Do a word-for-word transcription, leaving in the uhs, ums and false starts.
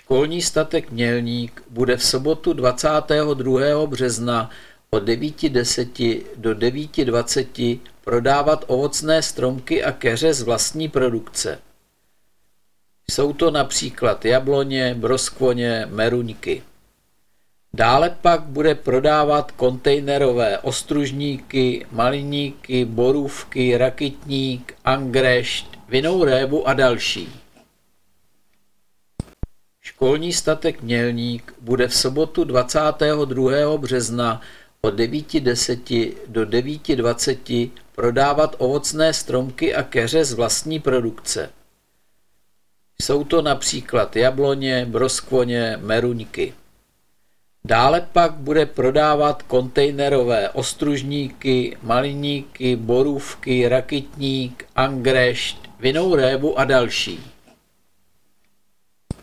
Školní statek Mělník bude v sobotu dvacátého druhého března od devět deset do devět dvacet prodávat ovocné stromky a keře z vlastní produkce. Jsou to například jabloně, broskvoně, meruňky. Dále pak bude prodávat kontejnerové ostružníky, maliníky, borůvky, rakitník, angrešť, vinnou révu a další. Školní statek Mělník bude v sobotu dvacátého druhého března od devět deset do devět dvacet prodávat ovocné stromky a keře z vlastní produkce. Jsou to například jabloně, broskvoně, meruňky. Dále pak bude prodávat kontejnerové ostružníky, maliníky, borůvky, rakitník, angrešť, vinnou révu a další.